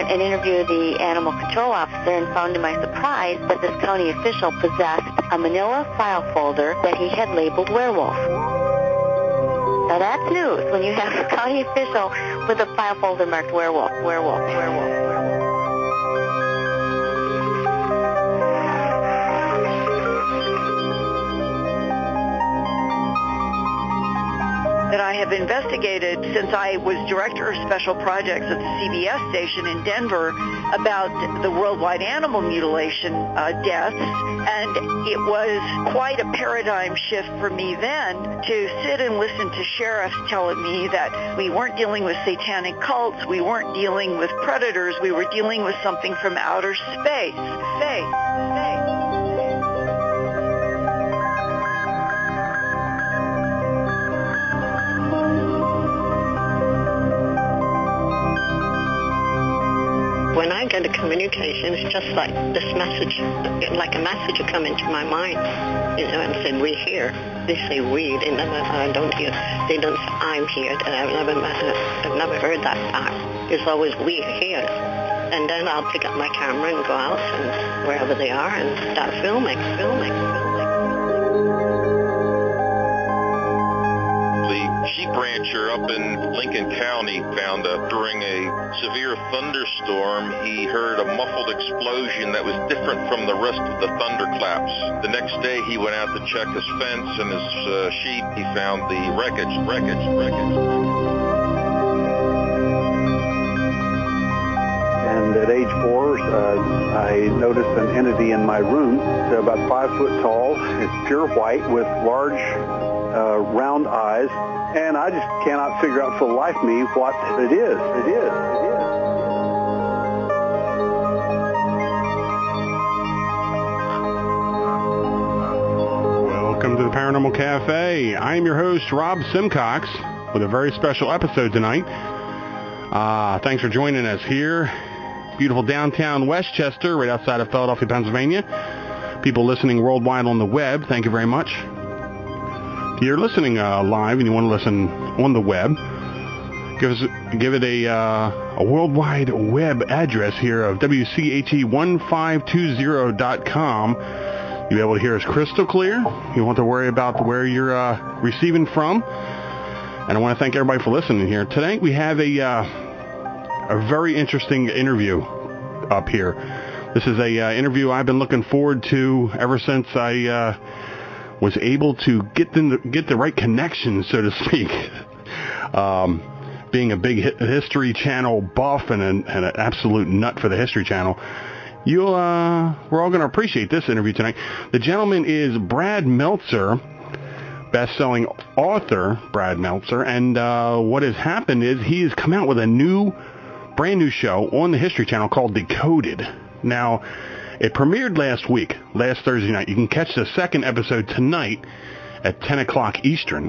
went and interviewed the animal control officer and found to my surprise that this county official possessed a manila file folder that he had labeled werewolf. Now that's news when you have a county official with a file folder marked werewolf, werewolf, werewolf, werewolf. That I have investigated since I was director of special projects at the CBS station in Denver about the worldwide animal mutilation deaths, and it was quite a paradigm shift for me then to sit and listen to sheriffs telling me that we weren't dealing with satanic cults, we weren't dealing with predators, we were dealing with something from outer space. When I get a communication, it's just like this message, like a message will come into my mind, and say, we're here. They say we, they never, I don't hear, they don't say I'm here, and I've never heard that part. It's always we're here. And then I'll pick up my camera and go out and wherever they are and start filming. Sheep rancher up in Lincoln County found during a severe thunderstorm, he heard a muffled explosion that was different from the rest of the thunderclaps. The next day he went out to check his fence and his sheep. He found the wreckage. And at age 4, I noticed an entity in my room. It's about 5 foot tall. It's pure white with large round eyes. And I just cannot figure out for the life of me what it is. Welcome to the Paranormal Cafe. I am your host, Rob Simcox, with a very special episode tonight. Thanks for joining us here. Beautiful downtown Westchester, right outside of Philadelphia, Pennsylvania. People listening worldwide on the web, thank you very much. If you're listening live and you want to listen on the web, give it a worldwide web address here of WCHE1520.com. You'll be able to hear us crystal clear. You don't have to worry about where you're receiving from. And I want to thank everybody for listening here. Tonight we have a very interesting interview up here. This is a interview I've been looking forward to ever since I was able to get the right connections, so to speak. Being a big History Channel buff and an absolute nut for the History Channel, we're all going to appreciate this interview tonight. The gentleman is Brad Meltzer, best-selling author Brad Meltzer, and what has happened is he has come out with a brand new show on the History Channel called Decoded. Now, it premiered last Thursday night. You can catch the second episode tonight at 10 o'clock Eastern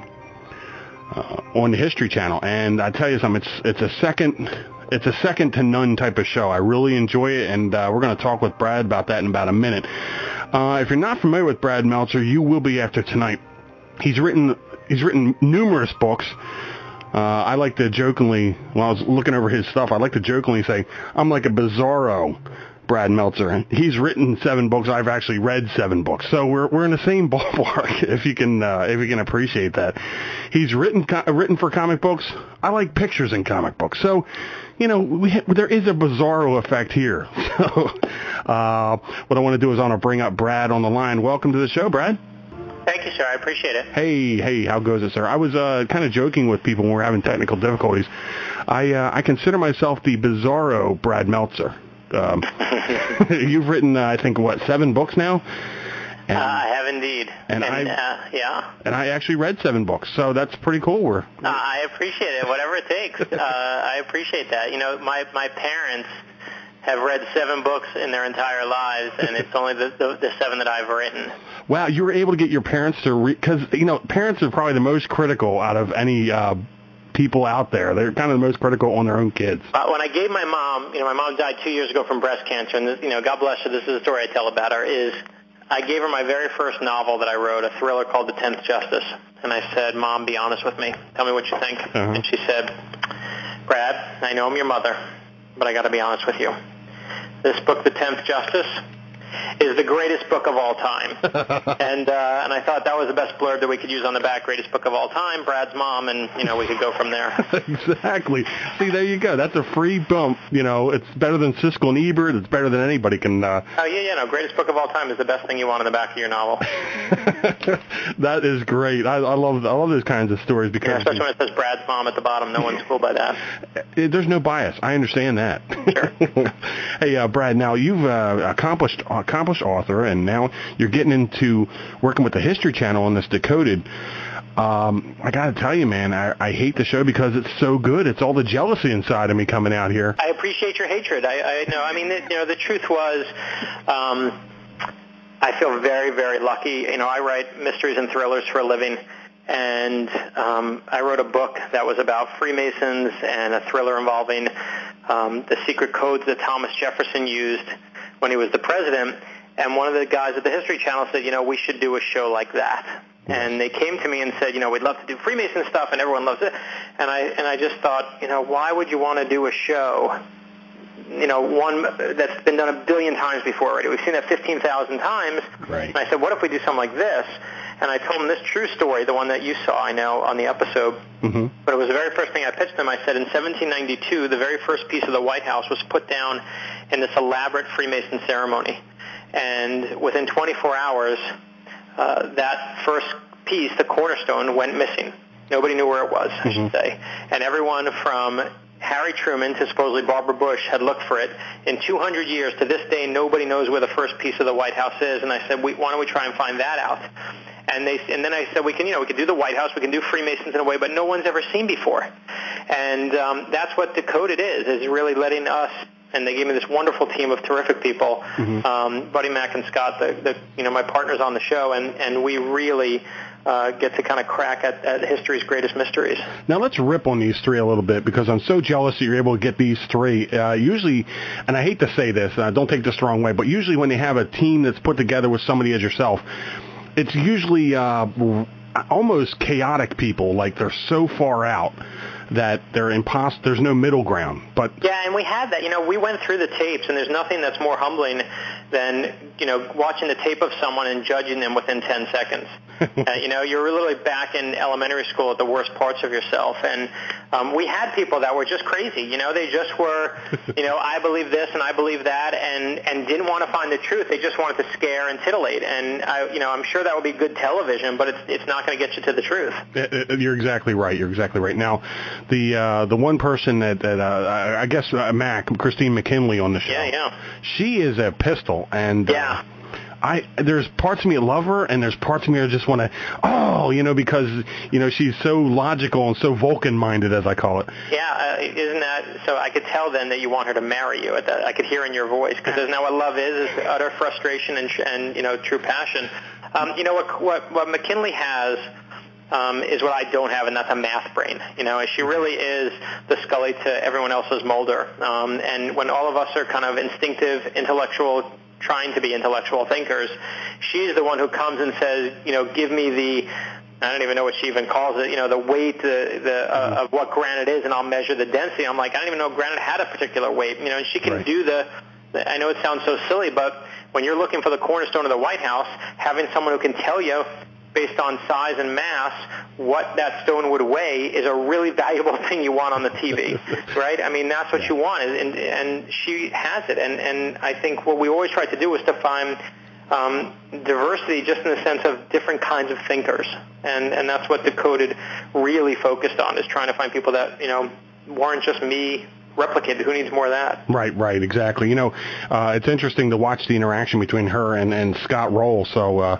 on the History Channel. And I tell you something, it's a second to none type of show. I really enjoy it, and we're going to talk with Brad about that in about a minute. If you're not familiar with Brad Meltzer, you will be after tonight. He's written numerous books. I like to jokingly, when I was looking over his stuff, I like to jokingly say, I'm like a bizarro Brad Meltzer. He's written 7 books. I've actually read 7 books. So we're in the same ballpark, if you can appreciate that. He's written for comic books. I like pictures in comic books. So, there is a bizarro effect here. So, what I want to do is I want to bring up Brad on the line. Welcome to the show, Brad. Thank you, sir. I appreciate it. Hey, how goes it, sir? I was kind of joking with people when we were having technical difficulties. I consider myself the bizarro Brad Meltzer. You've written, I think, 7 books now? And, I have indeed. And yeah. And I actually read 7 books, so that's pretty cool. I appreciate it, whatever it takes. I appreciate that. My parents have read 7 books in their entire lives, and it's only the 7 that I've written. Wow, you were able to get your parents to read, because, parents are probably the most critical out of any people out there. They're kind of the most critical on their own kids. When I gave my mom, my mom died 2 years ago from breast cancer, and this, God bless her, this is the story I tell about her, is I gave her my very first novel that I wrote, a thriller called The 10th Justice. And I said, Mom, be honest with me. Tell me what you think. Uh-huh. And she said, Brad, I know I'm your mother, but I got to be honest with you. This book, The 10th Justice, is the greatest book of all time. and I thought that was the best blurb that we could use on the back, greatest book of all time, Brad's mom, and, we could go from there. Exactly. See, there you go. That's a free bump. It's better than Siskel and Ebert. It's better than anybody can... greatest book of all time is the best thing you want on the back of your novel. That is great. I love those kinds of stories because... especially when it says Brad's mom at the bottom. No one's fooled by that. There's no bias. I understand that. Sure. Hey, Brad, now you've accomplished author, and now you're getting into working with the History Channel on this Decoded. I got to tell you, man, I hate the show because it's so good. It's all the jealousy inside of me coming out here. I appreciate your hatred. I know. I mean, the truth was, I feel very, very lucky. I write mysteries and thrillers for a living, and I wrote a book that was about Freemasons and a thriller involving the secret codes that Thomas Jefferson used when he was the president. And one of the guys at the History Channel said, we should do a show like that. And they came to me and said, we'd love to do Freemason stuff, and everyone loves it. And I just thought, why would you want to do a show, one that's been done a billion times before already? We've seen that 15,000 times. Right. And I said, what if we do something like this? And I told him this true story, the one that you saw, I know, on the episode. Mm-hmm. But it was the very first thing I pitched them. I said, in 1792, the very first piece of the White House was put down in this elaborate Freemason ceremony. And within 24 hours, that first piece, the cornerstone, went missing. Nobody knew where it was, I should say. And everyone from Harry Truman to supposedly Barbara Bush had looked for it. In 200 years, to this day, nobody knows where the first piece of the White House is. And I said, why don't we try and find that out? And then I said, we can do the White House, we can do Freemasons in a way, but no one's ever seen before. And that's what Decoded is really letting us. And they gave me this wonderful team of terrific people, Buddy Mack and Scott, my partners on the show, and we really get to kind of crack at history's greatest mysteries. Now let's rip on these three a little bit, because I'm so jealous that you're able to get these three. Usually, and I hate to say this, don't take this the wrong way, but usually when they have a team that's put together with somebody as yourself, it's usually almost chaotic people, like they're so far out that they're there's no middle ground. But yeah, and we had that. We went through the tapes, and there's nothing that's more humbling than watching the tape of someone and judging them within 10 seconds. You're literally back in elementary school at the worst parts of yourself. And we had people that were just crazy. They just were, I believe this and I believe that, and didn't want to find the truth. They just wanted to scare and titillate. And I'm sure that would be good television, but it's not going to get you to the truth. You're exactly right. You're exactly right. Now, the one person that I guess Christine McKinley on the show. Yeah. She is a pistol, and yeah. There's parts of me that love her, and there's parts of me that just want to, because, she's so logical and so Vulcan-minded, as I call it. Yeah, isn't that, so I could tell then that you want her to marry you. I could hear in your voice, because isn't that what love is utter frustration and true passion. What McKinley has is what I don't have, and that's a math brain. She really is the Scully to everyone else's Mulder. And when all of us are kind of instinctive, intellectual, trying to be intellectual thinkers, she's the one who comes and says, give me the, I don't even know what she even calls it, the weight of what granite is, and I'll measure the density. I'm like, I don't even know granite had a particular weight. And she can do I know it sounds so silly, but when you're looking for the cornerstone of the White House, having someone who can tell you based on size and mass what that stone would weigh is a really valuable thing you want on the TV, right? I mean, that's what you want, and she has it. And I think what we always try to do is to find diversity just in the sense of different kinds of thinkers. And that's what Decoded really focused on, is trying to find people that, weren't just me replicated. Who needs more of that? Right, exactly. It's interesting to watch the interaction between her and Scott Roll. So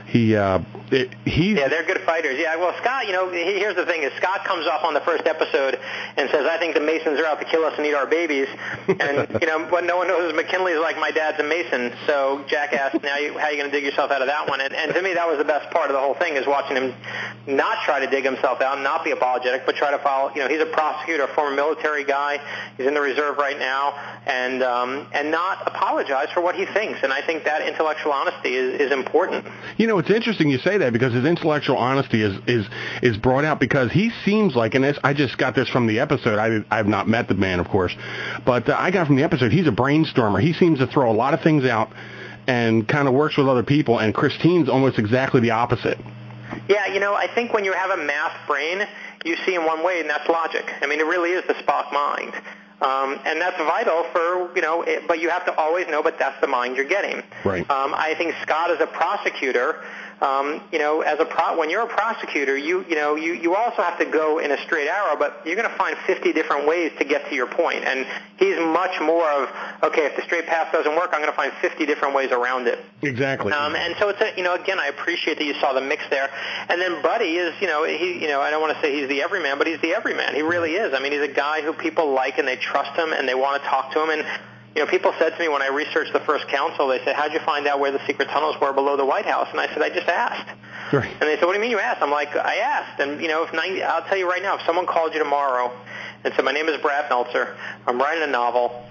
they're good fighters. Yeah, well, Scott, here's the thing: is Scott comes off on the first episode and says, "I think the Masons are out to kill us and eat our babies." And what no one knows is McKinley's like, "My dad's a Mason." So Jack asked, "Now, how are you going to dig yourself out of that one?" And to me, that was the best part of the whole thing, is watching him not try to dig himself out, not be apologetic, but try to follow. He's a prosecutor, a former military guy. He's in the reserve right now, and not apologize for what he thinks. And I think that intellectual honesty is important. it's interesting you say that because his intellectual honesty is brought out because he seems like, and I just got this from the episode. I've not met the man, of course, but I got from the episode he's a brainstormer. He seems to throw a lot of things out and kind of works with other people, and Christine's almost exactly the opposite. Yeah, I think when you have a math brain, you see in one way, and that's logic. I mean, it really is the Spock mind. And that's vital for, but you have to always know, but that's the mind you're getting. Right. I think Scott as a prosecutor, when you're a prosecutor, you also have to go in a straight arrow, but you're going to find 50 different ways to get to your point. And he's much more of, okay, if the straight path doesn't work, I'm going to find 50 different ways around it. Exactly. And so it's again, I appreciate that you saw the mix there. And then Buddy is, I don't want to say he's the everyman, but he's the everyman. He really is. I mean, he's a guy who people like and they trust him and they want to talk to him. And people said to me when I researched the first council, they said, how'd you find out where the secret tunnels were below the White House? And I said, I just asked. Right. And they said, what do you mean you asked? I'm like, I asked. And, I'll tell you right now, if someone called you tomorrow and said, my name is Brad Meltzer, I'm writing a novel,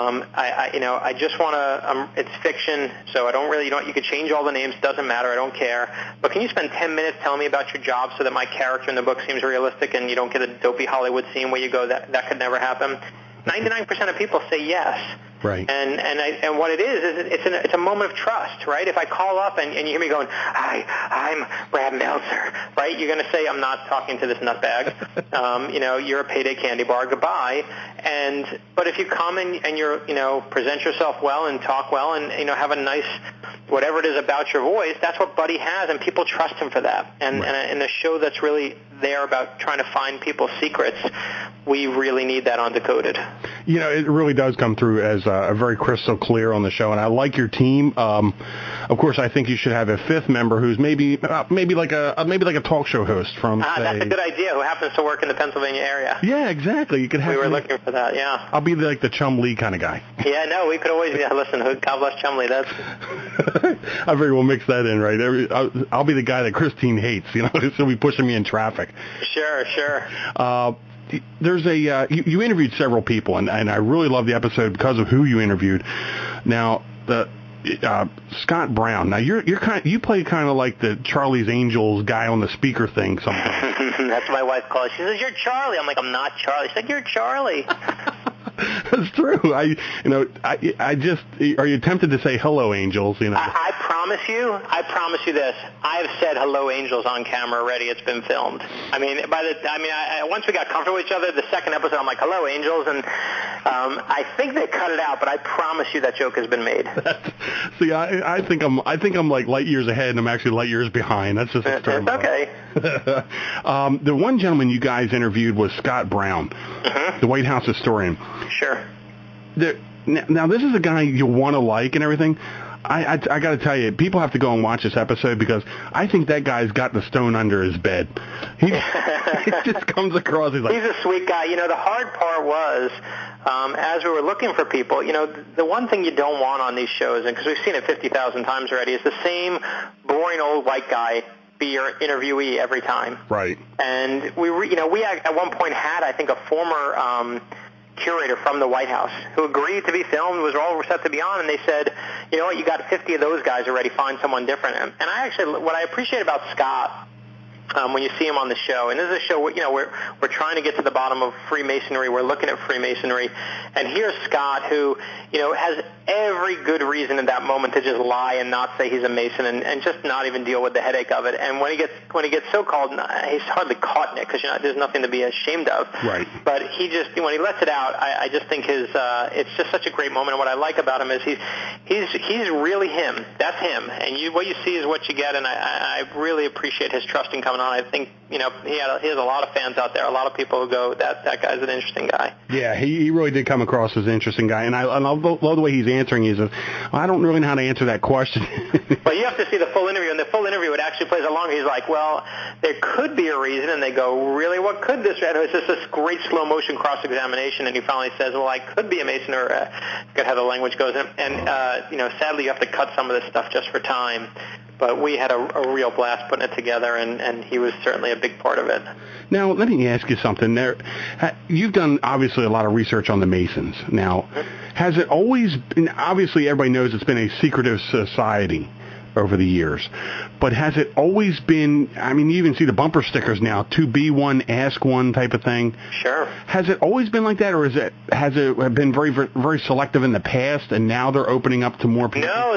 I just want to, it's fiction, so I don't really, you could change all the names, doesn't matter, I don't care. But can you spend 10 minutes telling me about your job so that my character in the book seems realistic and you don't get a dopey Hollywood scene where you go, that could never happen? 99% of people say yes. Right. And what it is it's a moment of trust, right? If I call up and you hear me going, hi, I'm Brad Meltzer, right? You're going to say, I'm not talking to this nutbag. You're a payday candy bar. Goodbye. But if you come and you're, present yourself well and talk well and, have a nice, whatever it is about your voice, that's what Buddy has, and people trust him for that. And in a show that's really there about trying to find people's secrets, we really need that on Decoded. It really does come through as a very crystal clear on the show, and I like your team. Of course, I think you should have a fifth member who's maybe like a talk show host from. That's a good idea. Who happens to work in the Pennsylvania area? Yeah, exactly. You could have. We were looking for that. Yeah. I'll be like the Chum Lee kind of guy. Yeah, no, we could always. Yeah, listen, God bless Chum Lee. That's. I figure we'll mix that in, right? I'll be the guy that Christine hates. She'll be pushing me in traffic. Sure. There's you interviewed several people, and I really love the episode because of who you interviewed. Now, Scott Brown. Now you play kind of like the Charlie's Angels guy on the speaker thing sometimes. That's what my wife calls it. She says, "You're Charlie." I'm like, "I'm not Charlie." She said, "You're Charlie." That's true. I just, are you tempted to say hello, Angels? I promise you this. I've said hello, Angels on camera already. It's been filmed. Once we got comfortable with each other, the second episode, I'm like, hello, Angels, and I think they cut it out, but I promise you that joke has been made. See, I think I'm like light years ahead, and I'm actually light years behind. That's just it's okay. The one gentleman you guys interviewed was Scott Brown, the White House historian. Sure. Now, this is a guy you want to like and everything. I got to tell you, people have to go and watch this episode because I think that guy's got the stone under his bed. He just comes across. He's a sweet guy. The hard part was, as we were looking for people, the one thing you don't want on these shows, and because we've seen it 50,000 times already, is the same boring old white guy be your interviewee every time. Right. And we at one point had, I think, a former curator from the White House who agreed to be filmed, was all set to be on, and they said, you know what, you got 50 of those guys already, find someone different. And what I appreciate about Scott, when you see him on the show, and this is a show, we're trying to get to the bottom of Freemasonry, we're looking at Freemasonry, and here's Scott who, has every good reason in that moment to just lie and not say he's a Mason and just not even deal with the headache of it. And when he gets so called, he's hardly caught in it because there's nothing to be ashamed of. Right. But when he lets it out, I just think it's just such a great moment. And what I like about him is he's really him. That's him. And what you see is what you get. And I really appreciate his trusting coming on. I think he has a lot of fans out there. A lot of people who go, that guy's an interesting guy. Yeah, he really did come across as an interesting guy. And I love the way he's answering. He says, I don't really know how to answer that question. Well, you have to see the full interview, and the full interview, it actually plays along. He's like, well, there could be a reason, and they go, really, what could this be? And it's just this great slow-motion cross-examination, and he finally says, well, I could be a Mason, or forget how the language goes. And sadly, you have to cut some of this stuff just for time. But we had a real blast putting it together, and he was certainly a big part of it. Now, let me ask you something. You've done, obviously, a lot of research on the Masons. Now, has it always been, obviously everybody knows it's been a secretive society, over the years. But has it always been, I mean, you even see the bumper stickers now, to be one, ask one type of thing. Sure. Has it always been like that, or has it been very, very selective in the past, and now they're opening up to more people? No,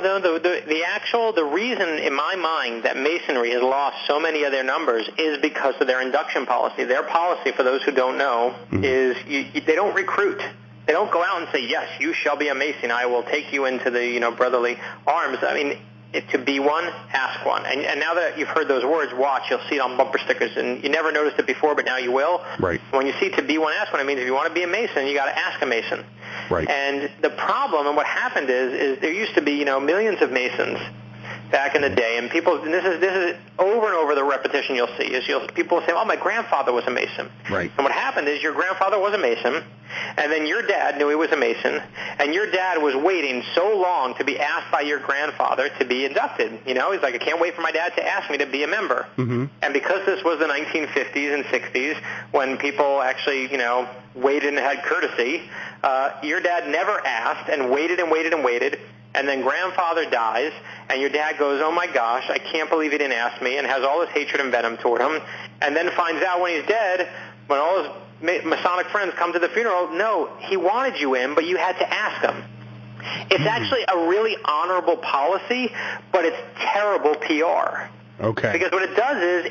the reason in my mind that Masonry has lost so many of their numbers is because of their induction policy. Their policy, for those who don't know, is they don't recruit. They don't go out and say, yes, you shall be a Mason. I will take you into the brotherly arms. I mean, to be one, ask one. And now that you've heard those words, watch, you'll see it on bumper stickers. And you never noticed it before, but now you will. Right. When you see to be one, ask one, it means if you want to be a Mason, you got to ask a Mason. Right. And the problem, and what happened is there used to be, millions of Masons back in the day, and people, and this is over and over the repetition you'll see, is people say, oh, my grandfather was a Mason. Right. And what happened is your grandfather was a Mason, and then your dad knew he was a Mason, and your dad was waiting so long to be asked by your grandfather to be inducted. He's like, I can't wait for my dad to ask me to be a member. Mm-hmm. And because this was the 1950s and 60s, when people actually, waited and had courtesy, your dad never asked and waited and waited and waited. And then grandfather dies, and your dad goes, oh, my gosh, I can't believe he didn't ask me, and has all this hatred and venom toward him, and then finds out when he's dead, when all his Masonic friends come to the funeral, no, he wanted you in, but you had to ask him. It's actually a really honorable policy, but it's terrible PR. Okay. Because what it does is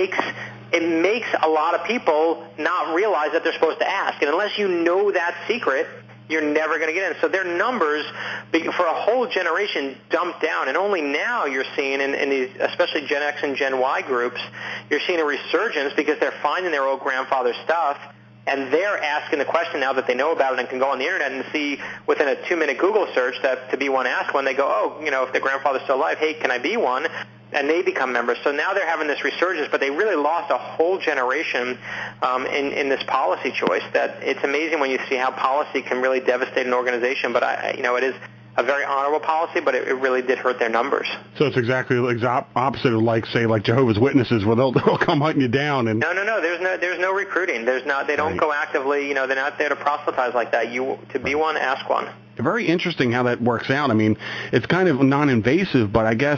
it makes a lot of people not realize that they're supposed to ask. And unless you know that secret, you're never going to get in. So their numbers, for a whole generation, dumped down. And only now you're seeing, in these, especially Gen X and Gen Y groups, you're seeing a resurgence because they're finding their old grandfather stuff, and they're asking the question now that they know about it and can go on the Internet and see within a 2-minute Google search that to be one, ask one. They go, oh, if their grandfather's still alive, hey, can I be one? And they become members. So now they're having this resurgence, but they really lost a whole generation in this policy choice. That it's amazing when you see how policy can really devastate an organization. But it is a very honorable policy, but it really did hurt their numbers. So it's exactly opposite of like Jehovah's Witnesses, where they'll come hunting you down. And no, there's no recruiting. They don't go actively. They're not there to proselytize like that. To be one, ask one. Very interesting how that works out. I mean, it's kind of non-invasive, but I guess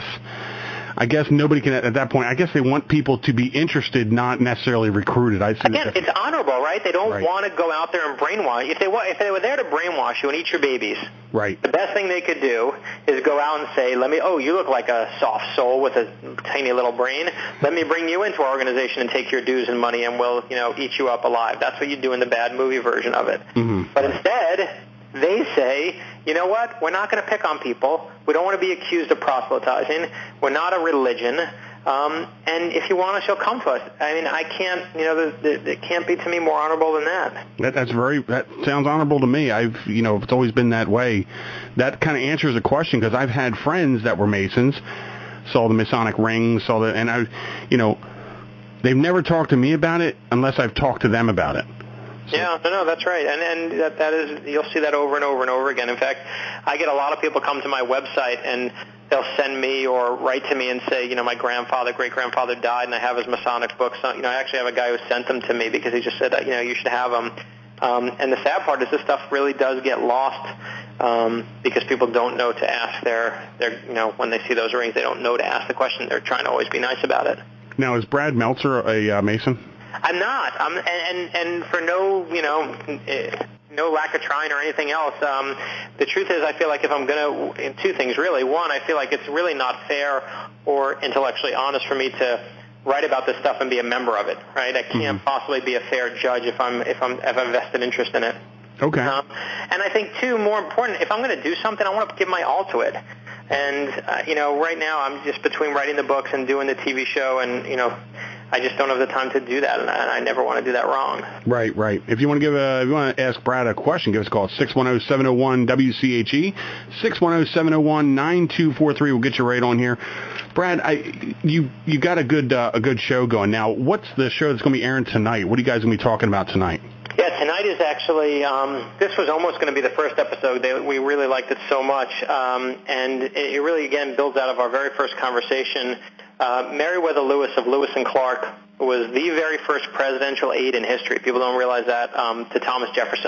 nobody can at that point. I guess they want people to be interested, not necessarily recruited. Again, it's honorable, right? They don't want to go out there and brainwash. If they were there to brainwash you and eat your babies, right? The best thing they could do is go out and say, you look like a soft soul with a tiny little brain. Let me bring you into our organization and take your dues and money, and we'll eat you up alive. That's what you do in the bad movie version of it. Mm-hmm. But instead, they say, you know what? We're not going to pick on people. We don't want to be accused of proselytizing. We're not a religion. And if you want us, you'll come to us. I mean, I can't, it can't be to me more honorable than that. That sounds honorable to me. It's always been that way. That kind of answers the question, because I've had friends that were Masons, saw the Masonic rings, they've never talked to me about it unless I've talked to them about it. So. Yeah, no, that's right, and that is, you'll see that over and over and over again. In fact, I get a lot of people come to my website and they'll send me or write to me and say, my great-grandfather died, and I have his Masonic books. I actually have a guy who sent them to me because he just said, you should have them. And the sad part is this stuff really does get lost because people don't know to ask their when they see those rings, they don't know to ask the question. They're trying to always be nice about it. Now, is Brad Meltzer a Mason? I'm not. And for no lack of trying or anything else. The truth is, I feel like if I'm going to, two things really. One, I feel like it's really not fair or intellectually honest for me to write about this stuff and be a member of it. Right? I can't possibly be a fair judge if I'm a vested interest in it. Okay. And I think too, more important, if I'm going to do something, I want to give my all to it. And right now I'm just between writing the books and doing the TV show, and I just don't have the time to do that, and I never want to do that wrong. Right. If you want to ask Brad a question, give us a call at 610-701-WCHE, 610-701-9243. We'll get you right on here. Brad, you got a good show going. Now, what's the show that's going to be airing tonight? What are you guys going to be talking about tonight? Yeah, tonight is actually, this was almost going to be the first episode. We really liked it so much, and it really, again, builds out of our very first conversation. Meriwether Lewis of Lewis and Clark was the very first presidential aide in history. People don't realize that, to Thomas Jefferson.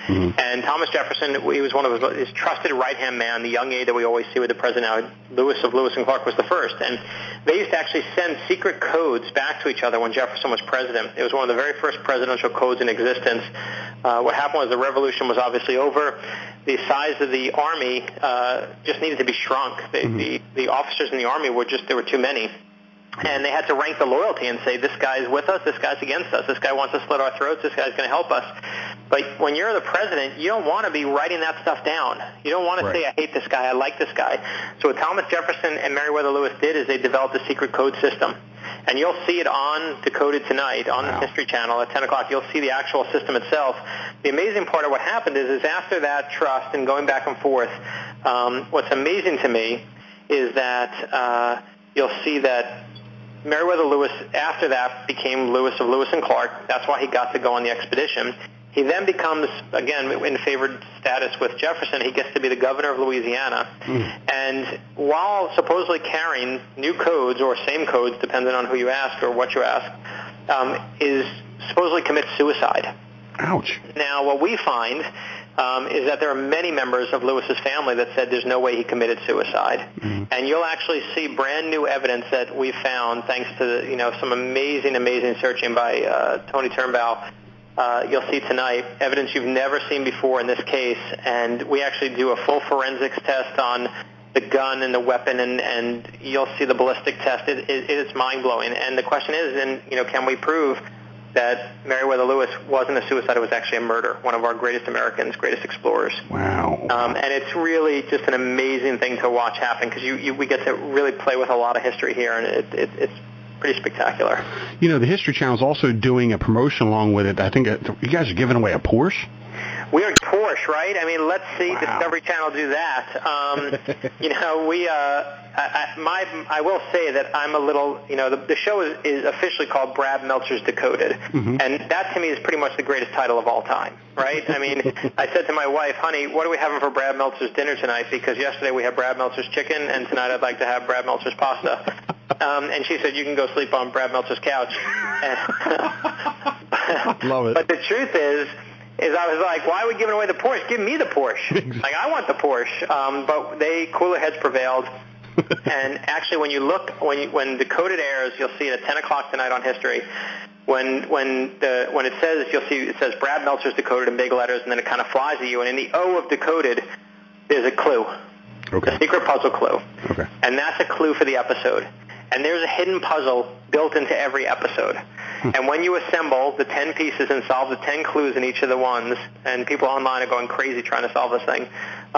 And Thomas Jefferson, he was one of his trusted right-hand man, the young aide that we always see with the president now. Lewis of Lewis and Clark was the first. And they used to actually send secret codes back to each other when Jefferson was president. It was one of the very first presidential codes in existence. What happened was the revolution was obviously over. The size of the army just needed to be shrunk. The officers in the army there were too many. And they had to rank the loyalty and say, this guy's with us, this guy's against us, this guy wants to slit our throats, this guy's going to help us. But when you're the president, you don't want to be writing that stuff down. You don't want to say, I hate this guy, I like this guy. So what Thomas Jefferson and Meriwether Lewis did is they developed a secret code system. And you'll see it on Decoded tonight on the History Channel at 10 o'clock. You'll see the actual system itself. The amazing part of what happened is after that trust and going back and forth, what's amazing to me is that you'll see that Meriwether Lewis, after that, became Lewis of Lewis and Clark. That's why he got to go on the expedition. He then becomes, again, in favored status with Jefferson. He gets to be the governor of Louisiana. And while supposedly carrying new codes or same codes, depending on who you ask or what you ask, is supposedly commits suicide. Ouch. Now, what we find is that there are many members of Lewis's family that said there's no way he committed suicide. And you'll actually see brand new evidence that we found thanks to some amazing searching by Tony Turnbow. You'll see tonight evidence you've never seen before in this case, and we actually do a full forensics test on the gun and the weapon, and you'll see the ballistic test. It is mind-blowing. And the question is, can we prove that Meriwether Lewis wasn't a suicide, it was actually a murder, one of our greatest Americans, greatest explorers. Wow. And it's really just an amazing thing to watch happen because we get to really play with a lot of history here, and it's pretty spectacular. The History Channel is also doing a promotion along with it. I think you guys are giving away a Porsche? We are Porsche, right? I mean, let's see Discovery Channel do that. I will say that I'm a little, the show is officially called Brad Meltzer's Decoded, and that to me is pretty much the greatest title of all time, right? I mean, I said to my wife, honey, what are we having for Brad Meltzer's dinner tonight? Because yesterday we had Brad Meltzer's chicken, and tonight I'd like to have Brad Meltzer's pasta. And she said, you can go sleep on Brad Meltzer's couch. Love it. But the truth is I was like, why are we giving away the Porsche? Give me the Porsche. Like, I want the Porsche. But cooler heads prevailed. And actually, when you look, when Decoded airs, you'll see it at 10 o'clock tonight on History. When it says, you'll see it says Brad Meltzer's Decoded in big letters, and then it kind of flies at you. And in the O of Decoded, there's a clue. Okay. A secret puzzle clue. Okay. And that's a clue for the episode. And there's a hidden puzzle built into every episode. And when you assemble the 10 pieces and solve the 10 clues in each of the ones, and people online are going crazy trying to solve this thing,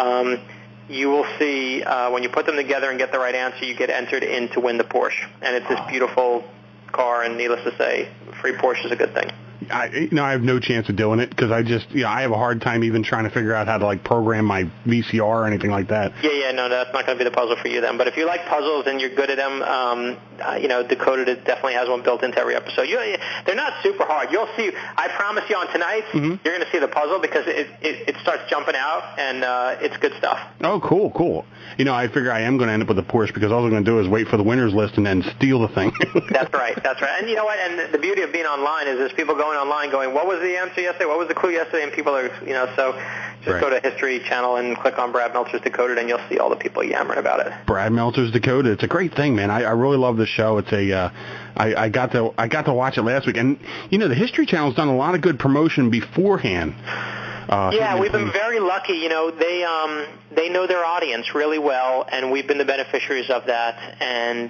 you will see when you put them together and get the right answer, you get entered in to win the Porsche. And it's this beautiful car, and needless to say, free Porsche is a good thing. I have no chance of doing it because I have a hard time even trying to figure out how to program my VCR or anything like that. Yeah, no, that's not going to be the puzzle for you then. But if you like puzzles and you're good at them, Decoded it definitely has one built into every episode. They're not super hard. You'll see. I promise you on tonight, you're going to see the puzzle because it starts jumping out and it's good stuff. Oh, cool. I figure I am going to end up with a Porsche because all I'm going to do is wait for the winner's list and then steal the thing. That's right. And you know what? And the beauty of being online is there's people going online going, what was the answer yesterday? What was the clue yesterday? And people are, so just go to History Channel and click on Brad Meltzer's Decoded, and you'll see all the people yammering about it. Brad Meltzer's Decoded. It's a great thing, man. I really love this show. It's I got to watch it last week, and the History Channel's done a lot of good promotion beforehand. We've been very lucky. They know their audience really well, and we've been the beneficiaries of that. And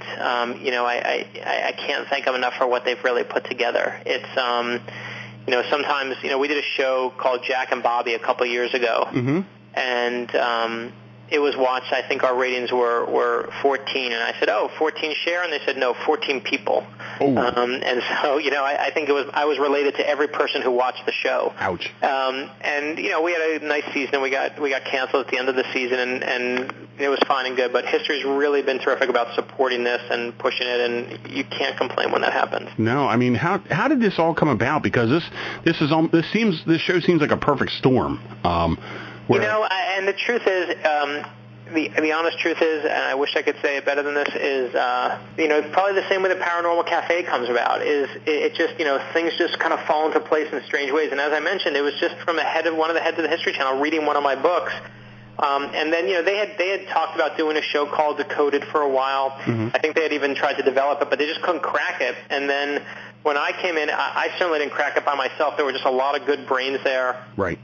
I can't thank them enough for what they've really put together. It's sometimes we did a show called Jack and Bobby a couple of years ago, and it was watched. I think our ratings were 14, and I said, 14 share, and they said, no, 14 people. And so, I think I was related to every person who watched the show. Ouch. And we had a nice season. We got canceled at the end of the season, and it was fine and good. But history's really been terrific about supporting this and pushing it, and you can't complain when that happens. No, I mean, how did this all come about? Because this show seems like a perfect storm. And the truth is, the honest truth is, and I wish I could say it better than this, is, probably the same way the Paranormal Cafe comes about, is it just, things just kind of fall into place in strange ways. And as I mentioned, it was just from one of the heads of the History Channel reading one of my books. And then, they had talked about doing a show called Decoded for a while. Mm-hmm. I think they had even tried to develop it, but they just couldn't crack it. And then when I came in, I certainly didn't crack it by myself. There were just a lot of good brains there. Right.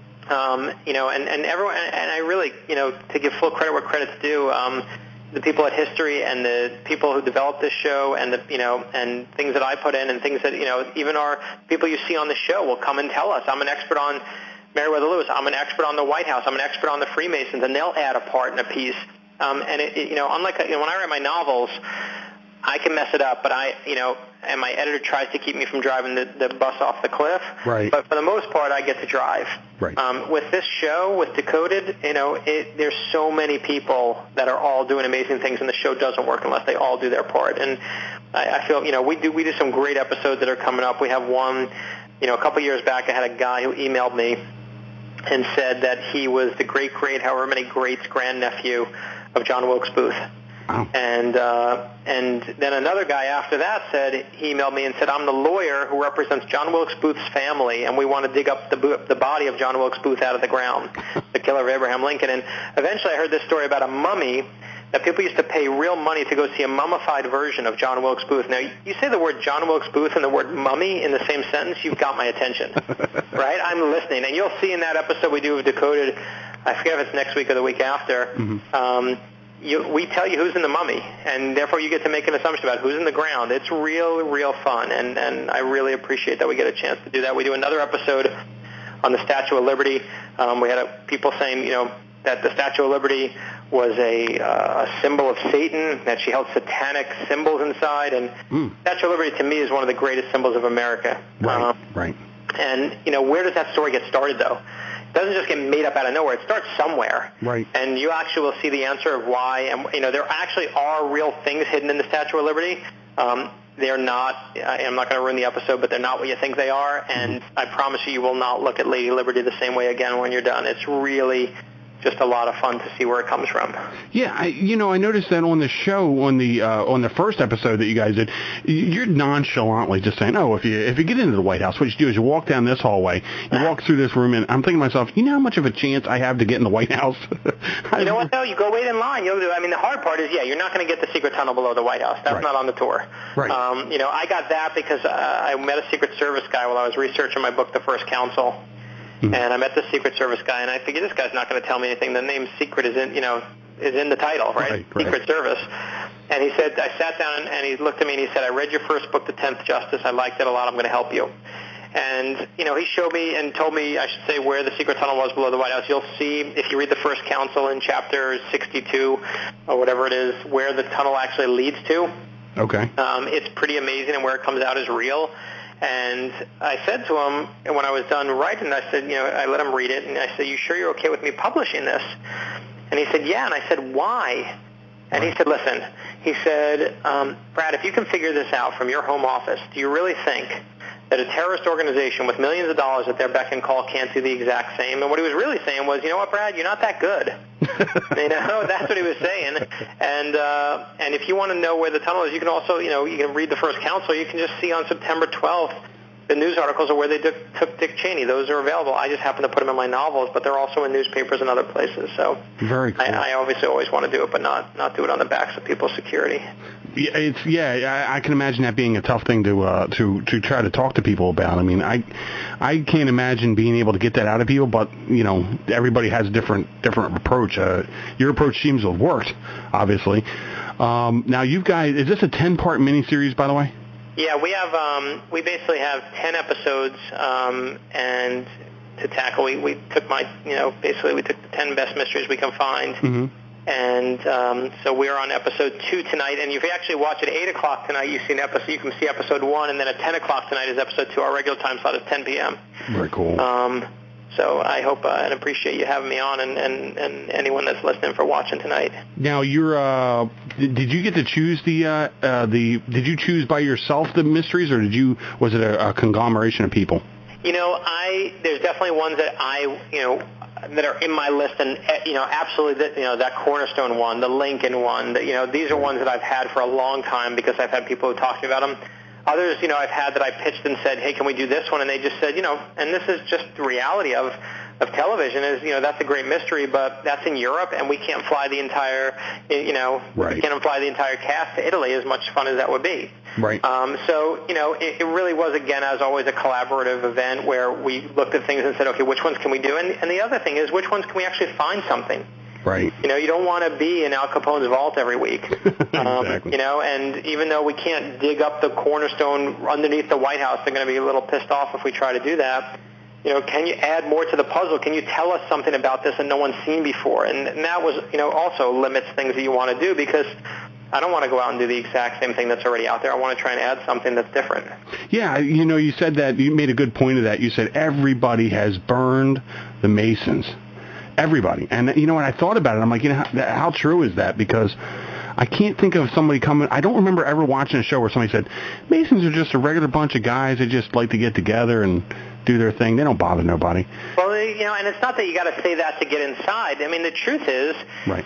And everyone, and I really, to give full credit where credit's due, the people at History and the people who developed this show and and things that I put in and things that, even our people you see on the show will come and tell us. I'm an expert on Meriwether Lewis. I'm an expert on the White House. I'm an expert on the Freemasons, and they'll add a part in a piece. Unlike, when I write my novels, I can mess it up, but and my editor tries to keep me from driving the bus off the cliff. Right. But for the most part, I get to drive. Right. With this show, with Decoded, there's so many people that are all doing amazing things, and the show doesn't work unless they all do their part. And I feel, we do some great episodes that are coming up. We have one, a couple years back, I had a guy who emailed me and said that he was the great, however many greats grandnephew of John Wilkes Booth. Wow. And then another guy after that he emailed me and said, I'm the lawyer who represents John Wilkes Booth's family, and we want to dig up the body of John Wilkes Booth out of the ground, the killer of Abraham Lincoln. And eventually I heard this story about a mummy, that people used to pay real money to go see a mummified version of John Wilkes Booth. Now, you say the word John Wilkes Booth and the word mummy in the same sentence, you've got my attention, right? I'm listening. And you'll see in that episode we do of Decoded, I forget if it's next week or the week after, mm-hmm. We tell you who's in the mummy, and therefore you get to make an assumption about who's in the ground. It's real fun, and I really appreciate that we get a chance to do that. We do another episode on the Statue of Liberty. We had people saying, that the Statue of Liberty was a symbol of Satan, that she held satanic symbols inside, and Statue of Liberty to me is one of the greatest symbols of America. Right. And, where does that story get started, though? It doesn't just get made up out of nowhere. It starts somewhere. Right. And you actually will see the answer of why. And, there actually are real things hidden in the Statue of Liberty. They're not, I'm not going to ruin the episode, but they're not what you think they are. And I promise you will not look at Lady Liberty the same way again when you're done. It's really just a lot of fun to see where it comes from. Yeah, I noticed that on the show, on the first episode that you guys did, you're nonchalantly just saying, if you get into the White House, what you do is you walk down this hallway, you walk through this room, and I'm thinking to myself, how much of a chance I have to get in the White House? You know what, though? You go wait in line. The hard part is, you're not going to get the secret tunnel below the White House. That's not on the tour. Right. I got that because I met a Secret Service guy while I was researching my book, The First Council. Mm-hmm. And I met the Secret Service guy, and I figured this guy's not going to tell me anything. The name Secret is in the title, right? Secret Service. And he said, I sat down, and he looked at me, and he said, I read your first book, The 10th Justice. I liked it a lot. I'm going to help you. And, he showed me and told me, I should say, where the secret tunnel was below the White House. You'll see, if you read The First Council in chapter 62, or whatever it is, where the tunnel actually leads to. Okay. It's pretty amazing, and where it comes out is real. And I said to him, and when I was done writing, I said, I let him read it, and I said, you sure you're okay with me publishing this? And he said, yeah. And I said, why? And he said, listen, he said, Brad, if you can figure this out from your home office, do you really think that a terrorist organization with millions of dollars at their beck and call can't do the exact same? And what he was really saying was, you know what, Brad, you're not that good. That's what he was saying. And if you want to know where the tunnel is, you can also, you can read The First Council. You can just see on September 12th the news articles of where they took Dick Cheney. Those are available. I just happen to put them in my novels, but they're also in newspapers and other places. So very cool. I obviously always want to do it, but not do it on the backs of people's security. I can imagine that being a tough thing to try to talk to people about. I mean, I can't imagine being able to get that out of people, but everybody has a different approach. Your approach seems to have worked, obviously. Now, you guys, is this a 10-part miniseries, by the way? Yeah, we basically have 10 episodes, and to tackle, we took we took the 10 best mysteries we can find. Mm-hmm. And so we're on episode 2 tonight. And if you actually watch at 8 o'clock tonight, you can see episode 1. And then at 10 o'clock tonight is episode 2. Our regular time slot is 10 p.m. Very cool. So I hope and appreciate you having me on, and anyone that's listening for watching tonight. Now, you're did you get to choose did you choose by yourself the mysteries, or was it a conglomeration of people? There's definitely ones that that are in my list, and absolutely, that Cornerstone one, the Lincoln one, these are ones that I've had for a long time because I've had people who talk to me about them. Others, I've had that I pitched and said, hey, can we do this one? And they just said, and this is just the reality of television is, that's a great mystery, but that's in Europe, and we can't fly the entire, right. We can't fly the entire cast to Italy, as much fun as that would be. Right. So, it really was, again, as always, a collaborative event where we looked at things and said, okay, which ones can we do? And the other thing is, which ones can we actually find something? Right. You don't want to be in Al Capone's vault every week. Exactly. And even though we can't dig up the Cornerstone underneath the White House, they're going to be a little pissed off if we try to do that. Can you add more to the puzzle? Can you tell us something about this that no one's seen before? And that was, also limits things that you want to do, because I don't want to go out and do the exact same thing that's already out there. I want to try and add something that's different. Yeah, you said that. You made a good point of that. You said everybody has burned the Masons. Everybody. And, when I thought about it, I'm like, how true is that? Because I can't think of somebody coming. I don't remember ever watching a show where somebody said, Masons are just a regular bunch of guys that just like to get together and do their thing. They don't bother nobody. Well, and it's not that you got to say that to get inside. I mean, the truth is, right.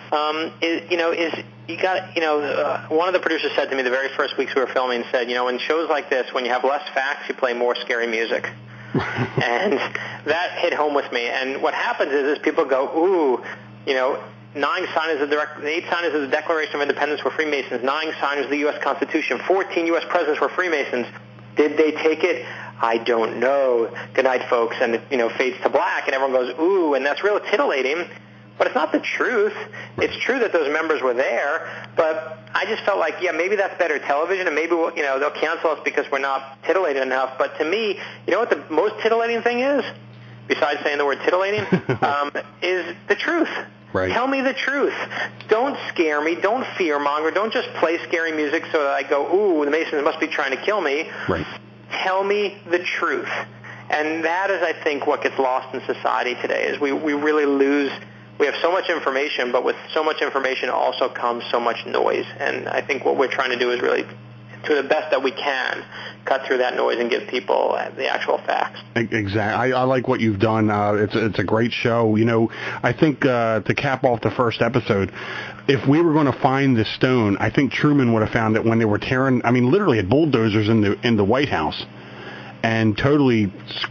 You got, one of the producers said to me the very first weeks we were filming, said, in shows like this, when you have less facts, you play more scary music. And that hit home with me. And what happens is people go, ooh, 8 signers of the Declaration of Independence were Freemasons, 9 signers of the U.S. Constitution, 14 U.S. presidents were Freemasons. Did they take it? I don't know. Good night, folks. And it, fades to black, and everyone goes, ooh, and that's real titillating. But it's not the truth. It's true that those members were there, but I just felt like, maybe that's better television, and maybe they'll cancel us because we're not titillated enough. But to me, what the most titillating thing is, besides saying the word titillating, is the truth. Right. Tell me the truth. Don't scare me. Don't fearmonger. Don't just play scary music so that I go, ooh, the Masons must be trying to kill me. Right. Tell me the truth. And that is, I think, what gets lost in society today, is we really lose. We have so much information, but with so much information also comes so much noise. And I think what we're trying to do is really, to the best that we can, cut through that noise and give people the actual facts. Exactly. I like what you've done. It's a great show. I think to cap off the first episode, if we were going to find the stone, I think Truman would have found it when they were tearing, literally had bulldozers in the White House, and totally,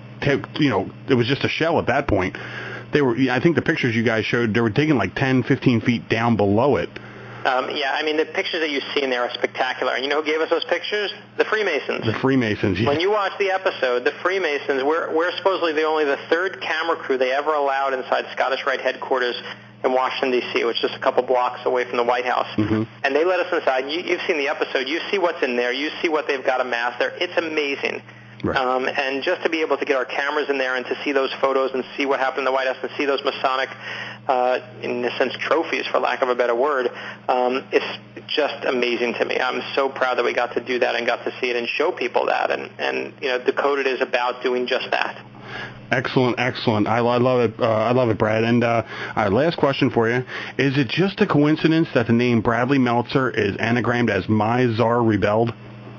it was just a shell at that point. I think the pictures you guys showed, they were digging like 10, 15 feet down below it. The pictures that you see in there are spectacular. And you know who gave us those pictures? The Freemasons. The Freemasons, yeah. When you watch the episode, the Freemasons, we're supposedly the third camera crew they ever allowed inside Scottish Rite headquarters in Washington, D.C., which is just a couple blocks away from the White House. Mm-hmm. And they let us inside. You've seen the episode. You see what's in there. You see what they've got amassed there. It's amazing. Right. And just to be able to get our cameras in there and to see those photos and see what happened in the White House and see those Masonic, in a sense, trophies, for lack of a better word, it's just amazing to me. I'm so proud that we got to do that and got to see it and show people that. And Decoded is about doing just that. Excellent. I love it. I love it, Brad. And last question for you: is it just a coincidence that the name Bradley Meltzer is anagrammed as My Tsar Rebelled?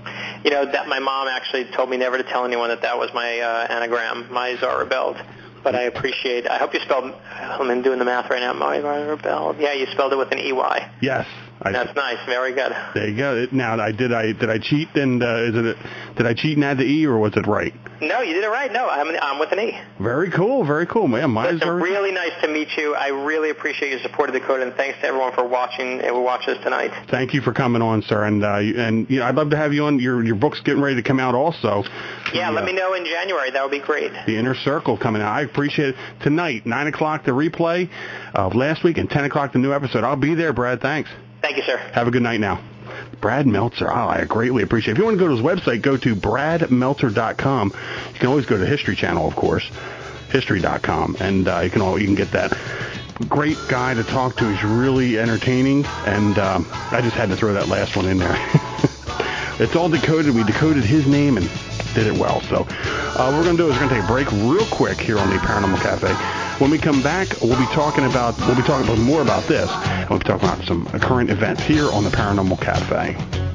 That my mom actually told me never to tell anyone that was my anagram, My Tsar Rebelled. But I appreciate it. I hope you spelled, I'm doing the math right now, My Tsar Rebelled. Yeah, you spelled it with an EY. Yes. That's nice. Very good. There you go. Now, did I cheat? And did I cheat and add the E, or was it right? No, you did it right. No, I'm with an E. Very cool, man. It's really nice to meet you. I really appreciate your support of Decoded, and thanks to everyone for watching and watch us tonight. Thank you for coming on, sir. And I'd love to have you on. Your book's getting ready to come out also. Yeah, let me know in January. That would be great. The Inner Circle coming out. I appreciate it. Tonight, 9 o'clock, the replay of last week, and 10 o'clock, the new episode. I'll be there, Brad. Thanks. Thank you, sir. Have a good night now. Brad Meltzer. I greatly appreciate it. If you want to go to his website, go to bradmeltzer.com. You can always go to History Channel, of course, history.com, and you can get that. Great guy to talk to. He's really entertaining, and I just had to throw that last one in there. It's all decoded. We decoded his name and did it well. So what we're going to do is we're going to take a break real quick here on the Paranormal Cafe. When we come back, we'll be talking about more about this, and we'll be talking about some current events here on the Paranormal Cafe.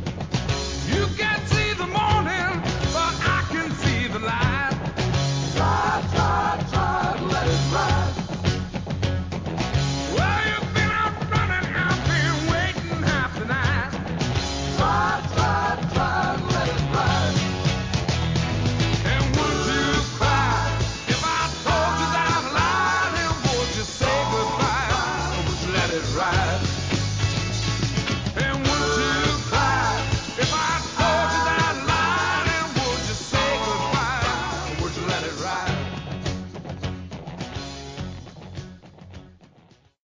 You can't see the morning, but I can see the light. Try, let it ride. got it right.